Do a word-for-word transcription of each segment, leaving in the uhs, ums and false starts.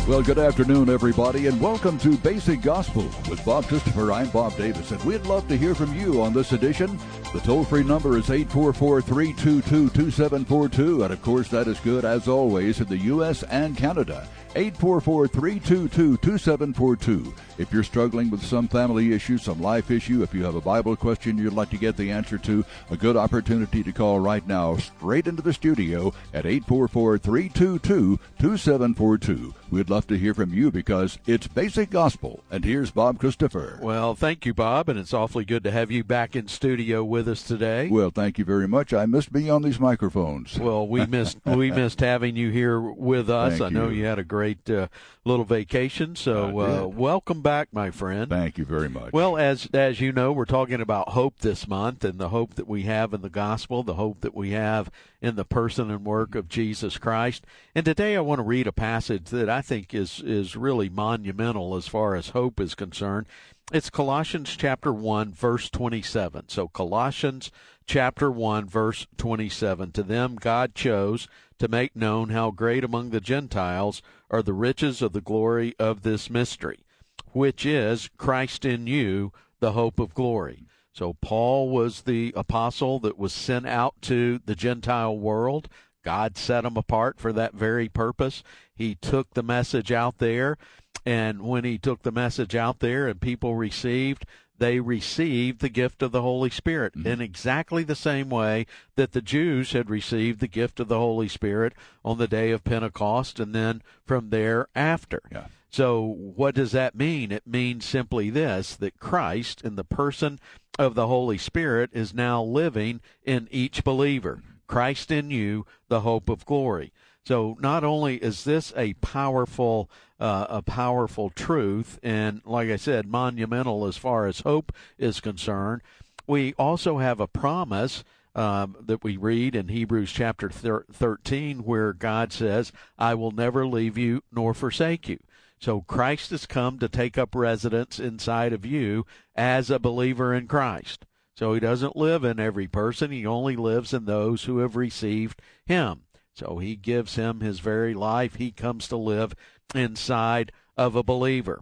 Well, good afternoon, everybody, and welcome to Basic Gospel with Bob Christopher. I'm Bob Davis, and we'd love to hear from you on this edition. The toll-free number is eight four four, three two two, two seven four two, and, of course, that is good, as always, in the U S and Canada. eight four four, three two two, two seven four two. If you're struggling with some family issue, some life issue, if you have a Bible question you'd like to get the answer to, a good opportunity to call right now straight into the studio at eight four four, three two two, two seven four two. We'd love to hear from you because it's Basic Gospel. And here's Bob Christopher. Well, thank you, Bob, and it's awfully good to have you back in studio with us today. Well, thank you very much. I missed being on these microphones. Well, we missed we missed having you here with us. Thank I know you. you had a great uh, little vacation, so uh, welcome back, my friend. Thank you very much. Well, as as you know, we're talking about hope this month, and the hope that we have in the gospel, the hope that we have in the person and work of Jesus Christ. And today I want to read a passage that I think is is really monumental as far as hope is concerned. It's Colossians chapter one, verse twenty-seven. So Colossians chapter one, verse twenty-seven. To them God chose to make known how great among the Gentiles are the riches of the glory of this mystery, which is Christ in you, the hope of glory. So Paul was the apostle that was sent out to the Gentile world. God set him apart for that very purpose. He took the message out there, and when he took the message out there and people received, they received the gift of the Holy Spirit mm-hmm. in exactly the same way that the Jews had received the gift of the Holy Spirit on the day of Pentecost and then from there after. Yeah. So what does that mean? It means simply this, that Christ in the person of the Holy Spirit is now living in each believer. Christ in you, the hope of glory. So not only is this a powerful, uh, a powerful truth, and like I said, monumental as far as hope is concerned, we also have a promise um, that we read in Hebrews chapter thirteen, where God says, "I will never leave you nor forsake you." So Christ has come to take up residence inside of you as a believer in Christ. So he doesn't live in every person. He only lives in those who have received him. So he gives him his very life. He comes to live inside of a believer.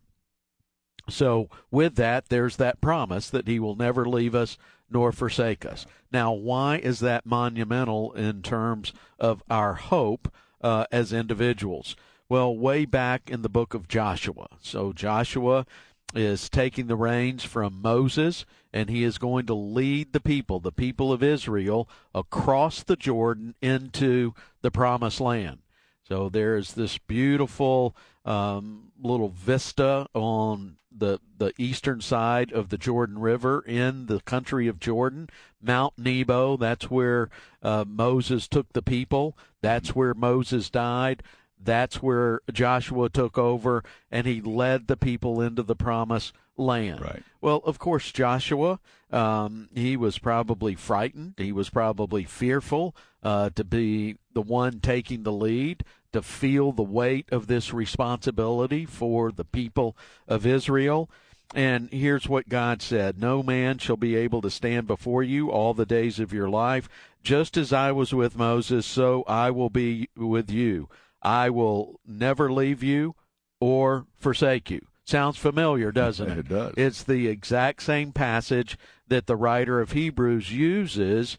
So with that, there's that promise that he will never leave us nor forsake us. Now, why is that monumental in terms of our hope uh, as individuals? Well, way back in the book of Joshua. So Joshua is taking the reins from Moses, and he is going to lead the people, the people of Israel, across the Jordan into the promised land. So there's this beautiful um, little vista on the the eastern side of the Jordan River in the country of Jordan. Mount Nebo, that's where uh, Moses took the people. That's where Moses died. That's where Joshua took over, and he led the people into the promised land. Right. Well, of course, Joshua, um, he was probably frightened. He was probably fearful uh, to be the one taking the lead, to feel the weight of this responsibility for the people of Israel. And here's what God said, "No man shall be able to stand before you all the days of your life. Just as I was with Moses, so I will be with you. I will never leave you or forsake you." Sounds familiar, doesn't it? It does. It's the exact same passage that the writer of Hebrews uses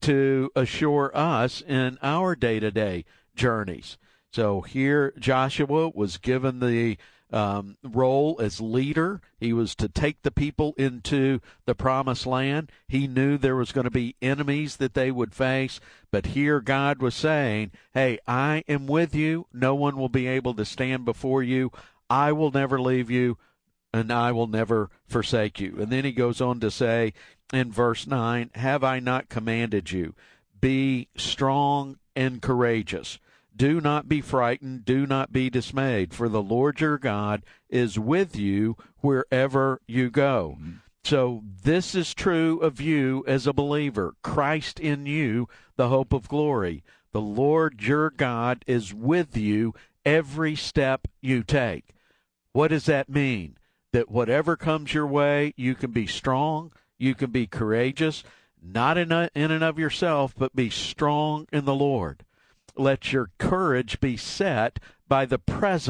to assure us in our day-to-day journeys. So here Joshua was given the um, role as leader. He was to take the people into the promised land. He knew there was going to be enemies that they would face, but here God was saying, hey, I am with you. No one will be able to stand before you. I will never leave you, and I will never forsake you. And then he goes on to say in verse nine, "Have I not commanded you? Be strong and courageous. Do not be frightened, do not be dismayed, for the Lord your God is with you wherever you go." Mm-hmm. So this is true of you as a believer. Christ in you, the hope of glory. The Lord your God is with you every step you take. What does that mean? That whatever comes your way, you can be strong, you can be courageous, not in, a, in and of yourself, but be strong in the Lord. Let your courage be set by the presence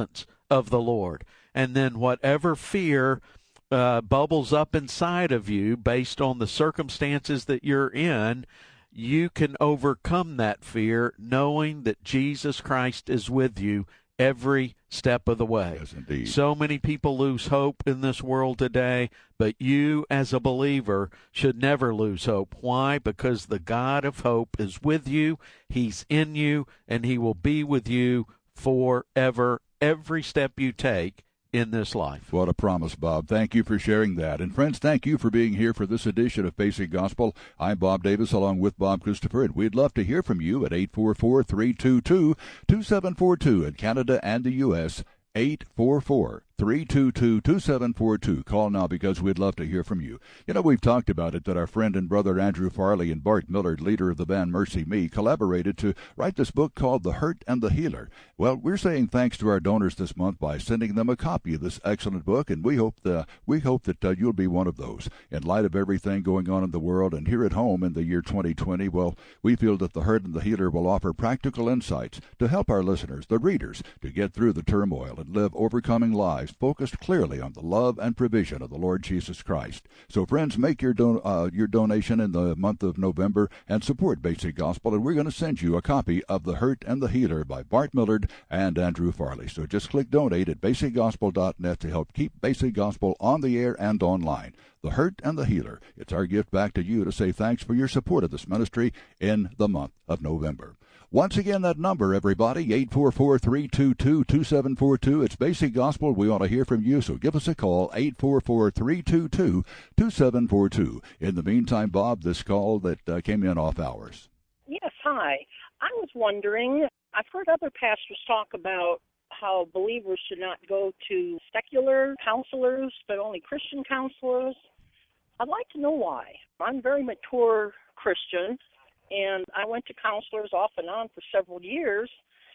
of the Lord. And then whatever fear uh, bubbles up inside of you based on the circumstances that you're in, you can overcome that fear knowing that Jesus Christ is with you every step of the way. Yes, indeed. So many people lose hope in this world today, but you as a believer should never lose hope. Why? Because the God of hope is with you, He's in you, and He will be with you forever, every step you take in this life. What a promise, Bob. Thank you for sharing that. And friends, thank you for being here for this edition of Basic Gospel. I'm Bob Davis along with Bob Christopher, and we'd love to hear from you at eight four four, three two two, two seven four two in Canada and the U S eight four four, three two two, two seven four two. Call now because we'd love to hear from you. You know, we've talked about it that our friend and brother Andrew Farley and Bart Millard, leader of the band Mercy Me, collaborated to write this book called The Hurt and the Healer. Well, we're saying thanks to our donors this month by sending them a copy of this excellent book, and we hope the, we hope that uh, you'll be one of those. In light of everything going on in the world and here at home in the year twenty twenty, well, we feel that The Hurt and the Healer will offer practical insights to help our listeners, the readers, to get through the turmoil and live overcoming lives focused clearly on the love and provision of the Lord Jesus Christ. So, friends, make your don- uh, your donation in the month of November and support Basic Gospel, and we're going to send you a copy of The Hurt and the Healer by Bart Millard and Andrew Farley. So just click donate at basic gospel dot net to help keep Basic Gospel on the air and online. The Hurt and the Healer. It's our gift back to you to say thanks for your support of this ministry in the month of November. Once again, that number, everybody, eight four four, three two two, two seven four two. It's Basic Gospel. We want to hear from you, so give us a call, eight four four, three two two, two seven four two. In the meantime, Bob, this call that uh, came in off hours. Yes, hi. I was wondering, I've heard other pastors talk about how believers should not go to secular counselors, but only Christian counselors. I'd like to know why. I'm a very mature Christian, and I went to counselors off and on for several years,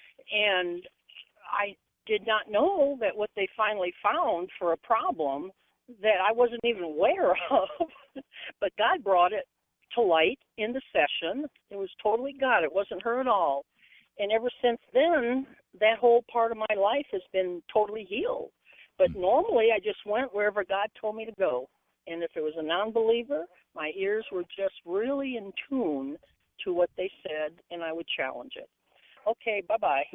and I did not know that what they finally found for a problem that I wasn't even aware of, but God brought it to light in the session. It was totally God. It wasn't her at all. And ever since then, that whole part of my life has been totally healed. But normally I just went wherever God told me to go. And if it was a non-believer, my ears were just really in tune to what they said, and I would challenge it. Okay, bye-bye.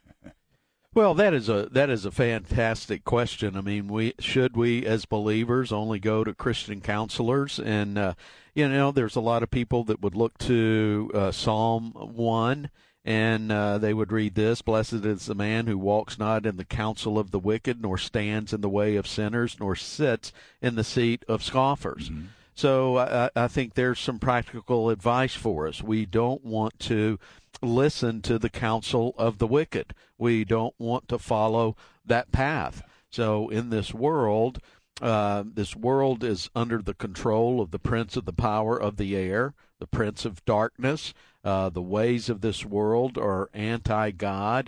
Well, that is a that is a fantastic question. I mean, we should we as believers only go to Christian counselors? And uh, you know, there's a lot of people that would look to uh, Psalm one, and uh, they would read this: "Blessed is the man who walks not in the counsel of the wicked, nor stands in the way of sinners, nor sits in the seat of scoffers." Mm-hmm. So I, I think there's some practical advice for us. We don't want to listen to the counsel of the wicked. We don't want to follow that path. So in this world, uh, this world is under the control of the prince of the power of the air, the prince of darkness. Uh, the ways of this world are anti-God,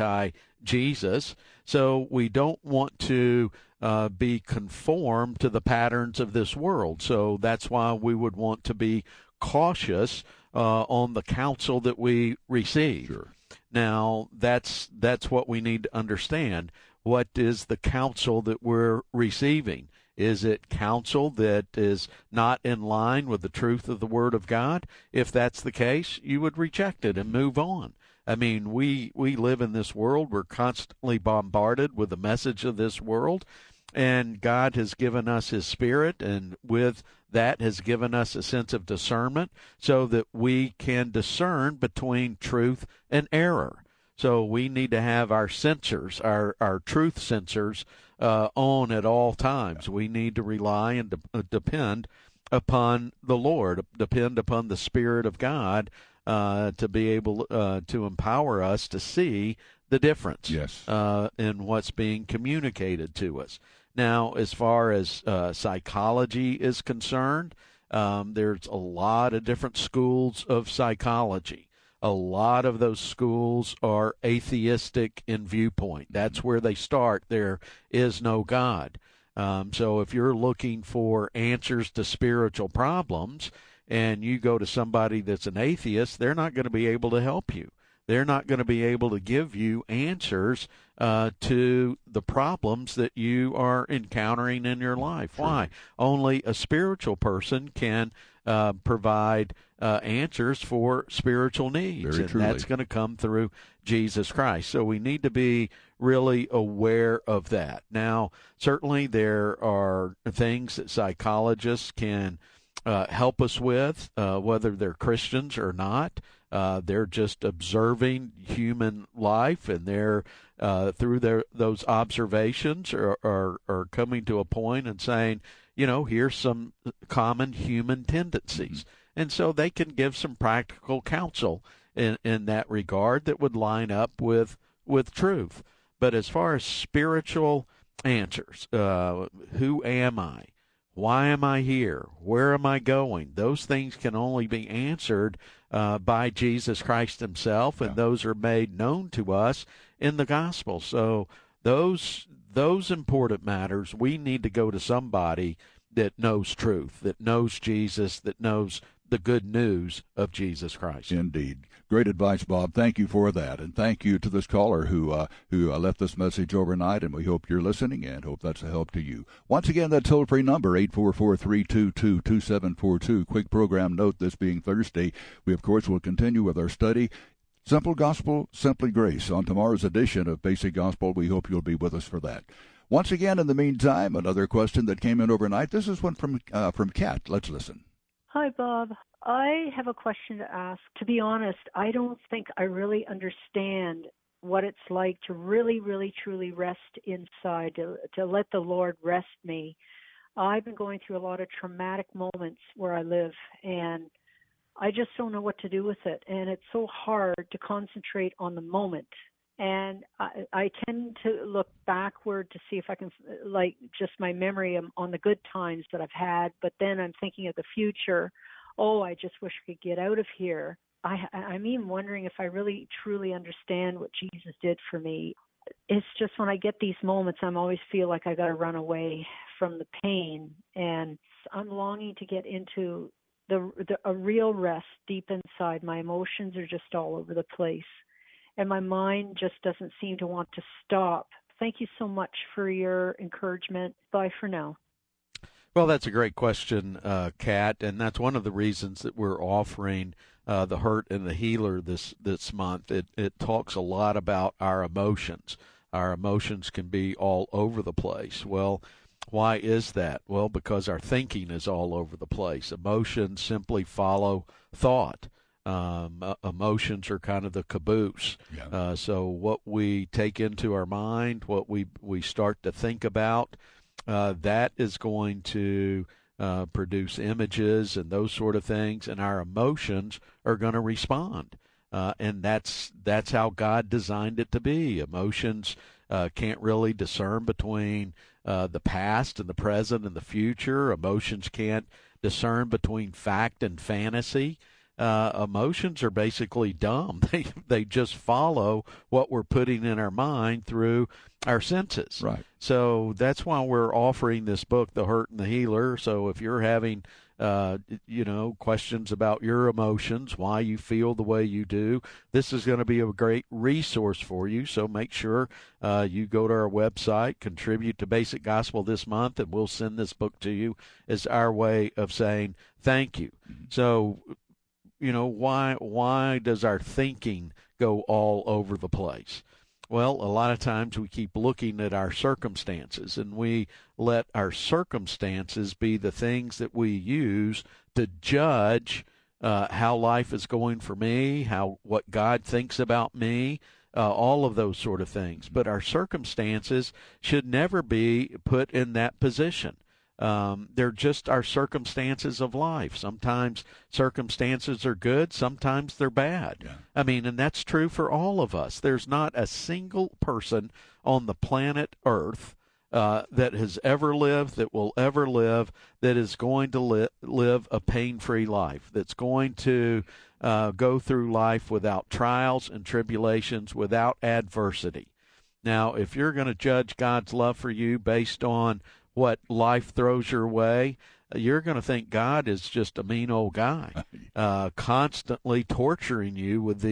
anti-Jesus. So we don't want to uh, be conformed to the patterns of this world. So that's why we would want to be cautious uh, on the counsel that we receive. Sure. Now, that's that's what we need to understand. What is the counsel that we're receiving? Is it counsel that is not in line with the truth of the Word of God? If that's the case, you would reject it and move on. I mean, we, we live in this world. We're constantly bombarded with the message of this world, and God has given us His Spirit, and with that has given us a sense of discernment so that we can discern between truth and error. So we need to have our sensors, our, our truth sensors, uh, on at all times. We need to rely and de- uh, depend upon the Lord, depend upon the Spirit of God uh, to be able uh, to empower us to see the difference yes. uh, in what's being communicated to us. Now, as far as uh, psychology is concerned, um, there's a lot of different schools of psychology. A lot of those schools are atheistic in viewpoint. That's where they start. There is no God. Um, so if you're looking for answers to spiritual problems and you go to somebody that's an atheist, they're not going to be able to help you. they're not going to be able to give you answers uh, to the problems that you are encountering in your life. True. Why? Only a spiritual person can uh, provide uh, answers for spiritual needs, Very and truly. that's going to come through Jesus Christ. So we need to be really aware of that. Now, certainly there are things that psychologists can uh, help us with, uh, whether they're Christians or not. Uh, they're just observing human life, and they're uh, through their those observations are, are are coming to a point and saying, you know, here's some common human tendencies, mm-hmm. and so they can give some practical counsel in in that regard that would line up with with truth. But as far as spiritual answers, uh, who am I? Why am I here? Where am I going? Those things can only be answered uh, by Jesus Christ himself, and yeah. those are made known to us in the gospel. So those those important matters, we need to go to somebody that knows truth, that knows Jesus, that knows the good news of Jesus Christ. Indeed. Great advice, Bob. Thank you for that. And thank you to this caller who uh, who uh, left this message overnight, and we hope you're listening and hope that's a help to you. Once again, that toll-free number, eight four four, three two two, two seven four two. Quick program note, this being Thursday, we, of course, will continue with our study, Simple Gospel, Simply Grace. On tomorrow's edition of Basic Gospel, we hope you'll be with us for that. Once again, in the meantime, another question that came in overnight. This is one from, uh, from Kat. Let's listen. Hi, Bob. I have a question to ask. To be honest, I don't think I really understand what it's like to really, really, truly rest inside, to, to let the Lord rest me. I've been going through a lot of traumatic moments where I live, and I just don't know what to do with it. And it's so hard to concentrate on the moment. And I, I tend to look backward to see if I can, like, just my memory on the good times that I've had. But then I'm thinking of the future. Oh, I just wish I could get out of here. I, I'm even wondering if I really, truly understand what Jesus did for me. It's just when I get these moments, I always feel like I got to run away from the pain. And I'm longing to get into the, the a real rest deep inside. My emotions are just all over the place, and my mind just doesn't seem to want to stop. Thank you so much for your encouragement. Bye for now. Well, that's a great question, uh, Kat, and that's one of the reasons that we're offering uh, the Hurt and the Healer this this month. It it talks a lot about our emotions. Our emotions can be all over the place. Well, why is that? Well, because our thinking is all over the place. Emotions simply follow thought. Um, uh, emotions are kind of the caboose. Yeah. Uh, so what we take into our mind, what we we start to think about, uh, that is going to uh, produce images and those sort of things, and our emotions are going to respond. Uh, and that's that's how God designed it to be. Emotions uh, can't really discern between uh, the past and the present and the future. Emotions can't discern between fact and fantasy. Uh, emotions are basically dumb. They they just follow what we're putting in our mind through our senses. Right. So that's why we're offering this book, The Hurt and the Healer. So if you're having, uh, you know, questions about your emotions, why you feel the way you do, this is going to be a great resource for you. So make sure uh, you go to our website, contribute to Basic Gospel this month, and we'll send this book to you as our way of saying thank you. Mm-hmm. So, you know, why why does our thinking go all over the place? Well, a lot of times we keep looking at our circumstances, and we let our circumstances be the things that we use to judge uh, how life is going for me, how what God thinks about me, uh, all of those sort of things. But our circumstances should never be put in that position. Um, they're just our circumstances of life. Sometimes circumstances are good, sometimes they're bad. Yeah. I mean, and that's true for all of us. There's not a single person on the planet Earth uh, that has ever lived, that will ever live, that is going to li- live a pain-free life, that's going to uh, go through life without trials and tribulations, without adversity. Now, if you're going to judge God's love for you based on what life throws your way, you're going to think God is just a mean old guy, uh, constantly torturing you with these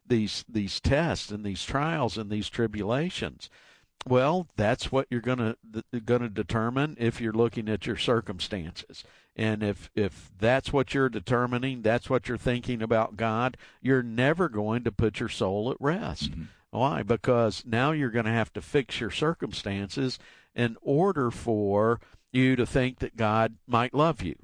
these these tests and these trials and these tribulations? Well, that's what you're going to going to determine if you're looking at your circumstances. And if if that's what you're determining, that's what you're thinking about God, you're never going to put your soul at rest. Mm-hmm. Why? Because now you're going to have to fix your circumstances in order for you to think that God might love you.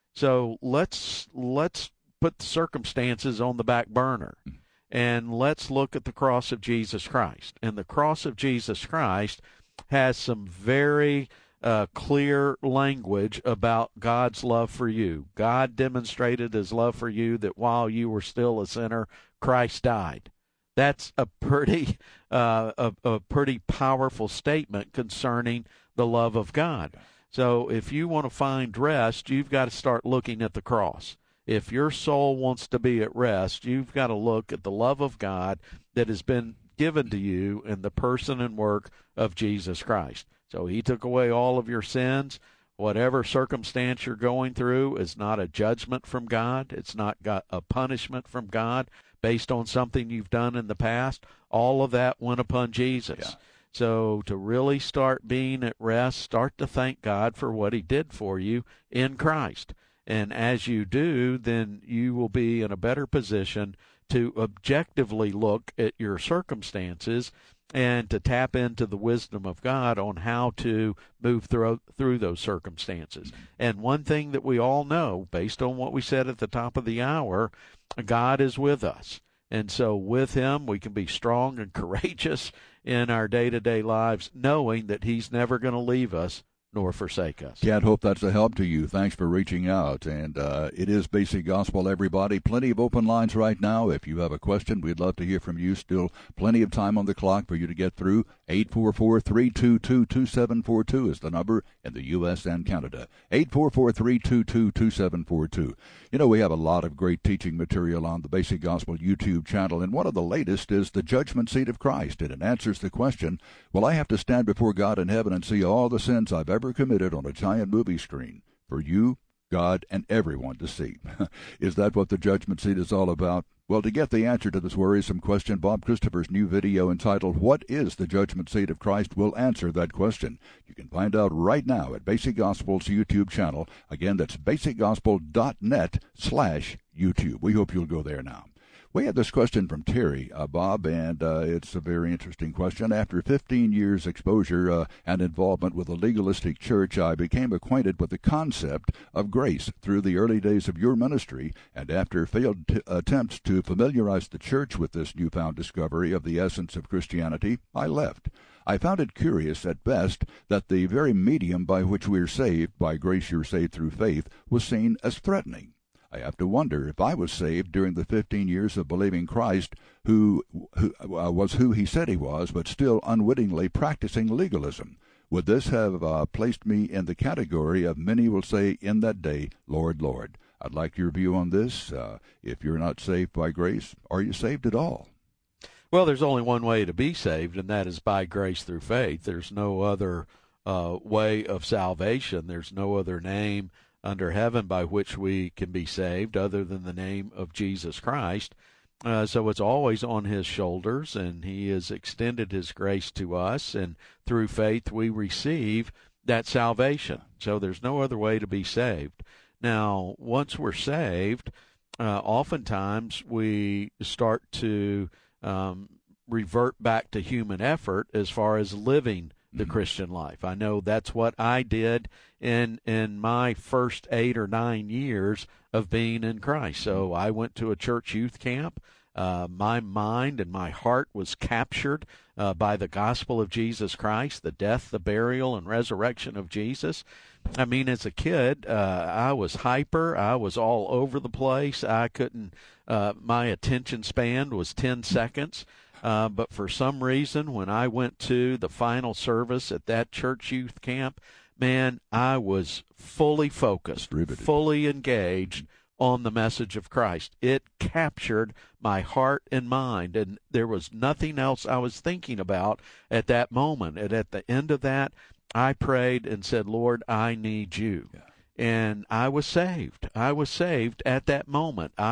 So let's let's put the circumstances on the back burner. Mm-hmm. And let's look at the cross of Jesus Christ. And the cross of Jesus Christ has some very uh, clear language about God's love for you. God demonstrated his love for you that while you were still a sinner, Christ died. That's a pretty uh, a, a pretty powerful statement concerning the love of God. So if you want to find rest, you've got to start looking at the cross. If your soul wants to be at rest, you've got to look at the love of God that has been given to you in the person and work of Jesus Christ. So he took away all of your sins. Whatever circumstance you're going through is not a judgment from God. It's not got a punishment from God based on something you've done in the past. All of that went upon Jesus. Yeah. So to really start being at rest, start to thank God for what he did for you in Christ. And as you do, then you will be in a better position to objectively look at your circumstances and to tap into the wisdom of God on how to move through through those circumstances. And one thing that we all know, based on what we said at the top of the hour, God is with us. And so with him, we can be strong and courageous in our day-to-day lives, knowing that he's never going to leave us nor forsake us. Cat, hope that's a help to you. Thanks for reaching out. And uh, it is Basic Gospel, everybody. Plenty of open lines right now. If you have a question, we'd love to hear from you. Still plenty of time on the clock for you to get through. eight four four, three two two, two seven four two is the number in the U S and Canada. eight four four, three two two, two seven four two. You know, we have a lot of great teaching material on the Basic Gospel YouTube channel, and one of the latest is the Judgment Seat of Christ. And it answers the question, will I have to stand before God in heaven and see all the sins I've ever committed on a giant movie screen for you, God, and everyone to see? Is that what the Judgment Seat is all about? Well, to get the answer to this worrisome question, Bob Christopher's new video entitled, What is the Judgment Seat of Christ? Will answer that question. You can find out right now at Basic Gospel's YouTube channel. Again, that's basicgospel.net slash YouTube. We hope you'll go there now. We had this question from Terry, uh, Bob, and uh, it's a very interesting question. After fifteen years exposure uh, and involvement with a legalistic church, I became acquainted with the concept of grace through the early days of your ministry, and after failed t- attempts to familiarize the church with this newfound discovery of the essence of Christianity, I left. I found it curious at best that the very medium by which we are saved, by grace you're saved through faith, was seen as threatening. I have to wonder if I was saved during the fifteen years of believing Christ, who, who uh, was who he said he was, but still unwittingly practicing legalism. Would this have uh, placed me in the category of many will say in that day, Lord, Lord? I'd like your view on this. Uh, if you're not saved by grace, are you saved at all? Well, there's only one way to be saved, and that is by grace through faith. There's no other uh, way of salvation. There's no other name under heaven by which we can be saved other than the name of Jesus Christ. Uh, so it's always on his shoulders, and he has extended his grace to us, and through faith we receive that salvation. So there's no other way to be saved. Now, once we're saved, uh, oftentimes we start to um, revert back to human effort as far as living the Christian life. I know that's what I did in in my first eight or nine years of being in Christ. So I went to a church youth camp. Uh, my mind and my heart was captured uh, by the gospel of Jesus Christ, the death, the burial, and resurrection of Jesus. I mean, as a kid, uh, I was hyper. I was all over the place. I couldn't, uh, my attention span was ten seconds. Uh, but for some reason, when I went to the final service at that church youth camp, man, I was fully focused, Riveted. fully engaged on the message of Christ. It captured my heart and mind, and there was nothing else I was thinking about at that moment. And at the end of that, I prayed and said, Lord, I need you. Yeah. And I was saved. I was saved at that moment. I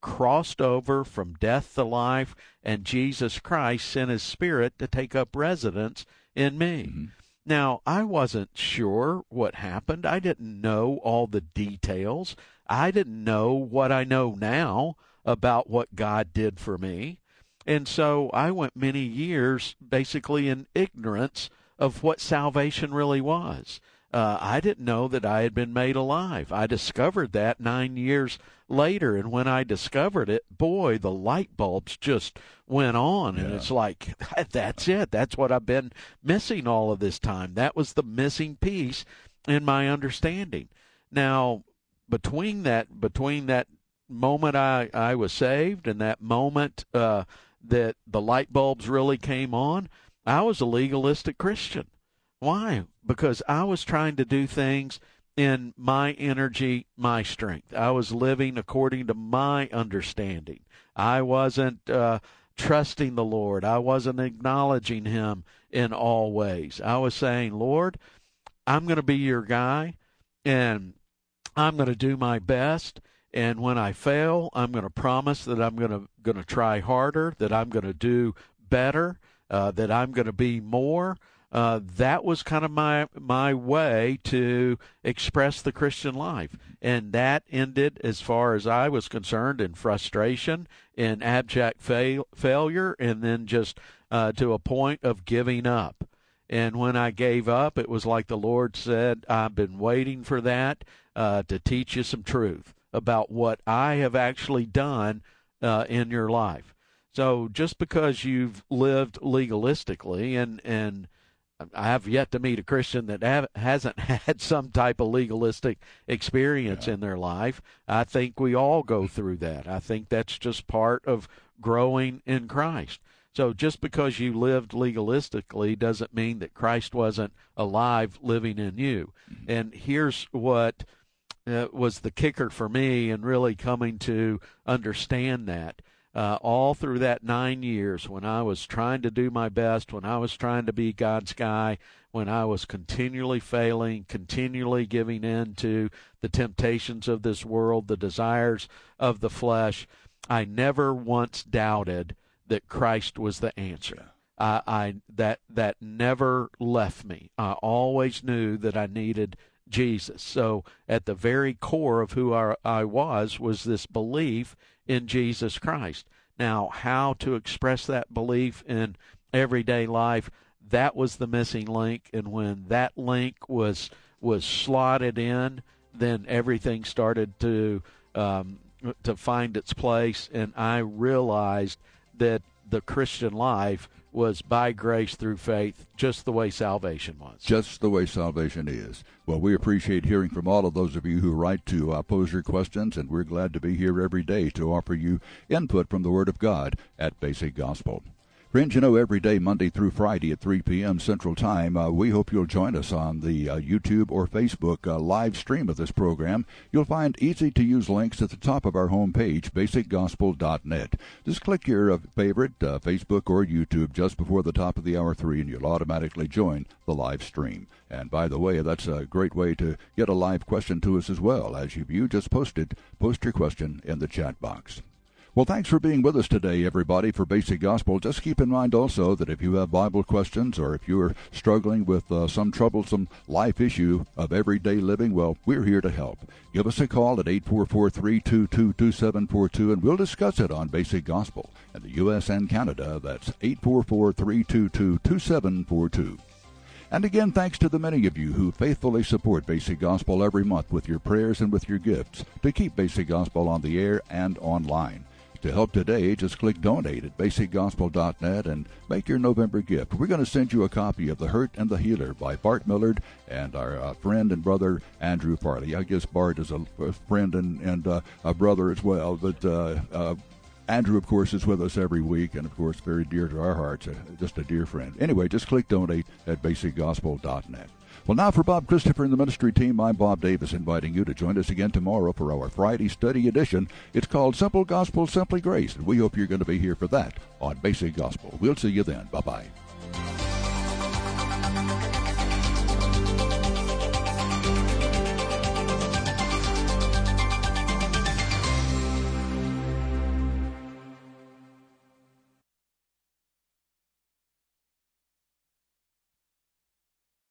crossed over from death to life, and Jesus Christ sent his Spirit to take up residence in me. Mm-hmm. Now, I wasn't sure what happened. I didn't know all the details. I didn't know what I know now about what God did for me. And so I went many years basically in ignorance of what salvation really was. Uh, I didn't know that I had been made alive. I discovered that nine years later, and when I discovered it, boy, the light bulbs just went on, yeah. And it's like, that's it. That's what I've been missing all of this time. That was the missing piece in my understanding. Now, between that, between that moment I, I was saved and that moment uh, that the light bulbs really came on, I was a legalistic Christian. Why? Because I was trying to do things in my energy, my strength. I was living according to my understanding. I wasn't uh, trusting the Lord. I wasn't acknowledging him in all ways. I was saying, Lord, I'm going to be your guy, and I'm going to do my best. And when I fail, I'm going to promise that I'm going to going to try harder, that I'm going to do better, uh, that I'm going to be more. Uh, that was kind of my my way to express the Christian life. And that ended, as far as I was concerned, in frustration, in abject fail, failure, and then just uh, to a point of giving up. And when I gave up, it was like the Lord said, I've been waiting for that uh, to teach you some truth about what I have actually done uh, in your life. So just because you've lived legalistically, and and I have yet to meet a Christian that have, hasn't had some type of legalistic experience yeah. in their life. I think we all go through that. I think that's just part of growing in Christ. So just because you lived legalistically doesn't mean that Christ wasn't alive living in you. Mm-hmm. And here's what uh, was the kicker for me in really coming to understand that. Uh, all through that nine years when I was trying to do my best, when I was trying to be God's guy, when I was continually failing, continually giving in to the temptations of this world, the desires of the flesh, I never once doubted that Christ was the answer. I, I that that never left me. I always knew that I needed Jesus. So at the very core of who I, I was was this belief in Jesus Christ. Now, how to express that belief in everyday life, that was the missing link. And when that link was was slotted in, then everything started to um, to find its place. And I realized that the Christian life was by grace through faith, just the way salvation was. Just the way salvation is. Well, we appreciate hearing from all of those of you who write to uh, pose your questions, and we're glad to be here every day to offer you input from the Word of God at Basic Gospel. Friends, you know, every day, Monday through Friday at three p.m. Central Time, uh, we hope you'll join us on the uh, YouTube or Facebook uh, live stream of this program. You'll find easy-to-use links at the top of our homepage, basic gospel dot net. Just click your uh, favorite, uh, Facebook or YouTube, just before the top of the hour three, and you'll automatically join the live stream. And by the way, that's a great way to get a live question to us as well. As you, you just posted, post your question in the chat box. Well, thanks for being with us today, everybody, for Basic Gospel. Just keep in mind also that if you have Bible questions or if you are struggling with uh, some troublesome life issue of everyday living, well, we're here to help. Give us a call at eight four four, three two two, two seven four two, and we'll discuss it on Basic Gospel. In the U S and Canada, that's eight four four, three two two, two seven four two. And again, thanks to the many of you who faithfully support Basic Gospel every month with your prayers and with your gifts to keep Basic Gospel on the air and online. To help today, just click Donate at basic gospel dot net and make your November gift. We're going to send you a copy of The Hurt and the Healer by Bart Millard and our uh, friend and brother Andrew Farley. I guess Bart is a, a friend and, and uh, a brother as well, but uh, uh, Andrew, of course, is with us every week and, of course, very dear to our hearts, uh, just a dear friend. Anyway, just click Donate at basic gospel dot net. Well, now for Bob Christopher and the ministry team, I'm Bob Davis, inviting you to join us again tomorrow for our Friday study edition. It's called Simple Gospel, Simply Grace, and we hope you're going to be here for that on Basic Gospel. We'll see you then. Bye-bye.